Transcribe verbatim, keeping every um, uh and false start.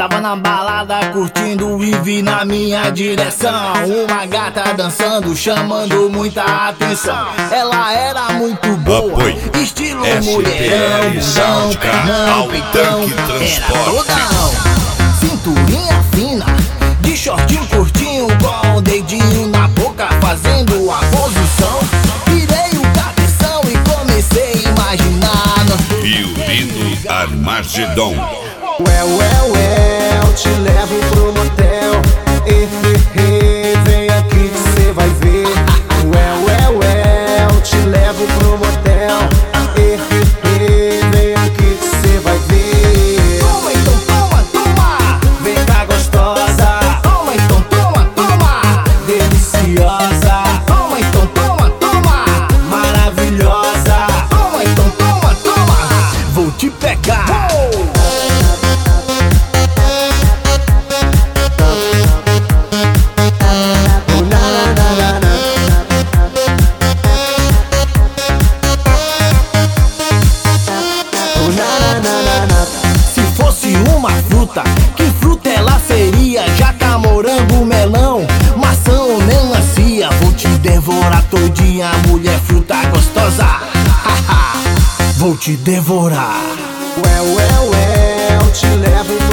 Tava na balada curtindo e vi na minha direção uma gata dançando, chamando muita atenção. Ela era muito boa, Apoio. estilo S P mulherão, L, bundão, Sáudica, pernão, peitão. Altanque Era Transporte. todão, cinturinha fina, de shortinho curtinho, com o dedinho na boca, fazendo a posição. Virei o cabeção e comecei a imaginar no... Violino Armagedon. Ué, ué, ué, eu te levo pro motel. Eh, eh, eh, vem aqui que cê vai ver. Ué, ué, ué, eu te levo pro motel. Eh, eh, eh, vem aqui que cê vai ver. Toma então, toma, toma, Vem cá gostosa, toma então, toma, toma, deliciosa, toma então, toma, toma, maravilhosa. toma então, toma, toma, vou te pegar. Oh, na, na, na, na, na. Oh, na, na, na, na, na. Se fosse uma fruta, que fruta ela seria? Jaca, morango, melão, maçã ou melancia? Vou te devorar todinha, mulher fruta gostosa. Vou te devorar. Ué, ué, ué, eu te levo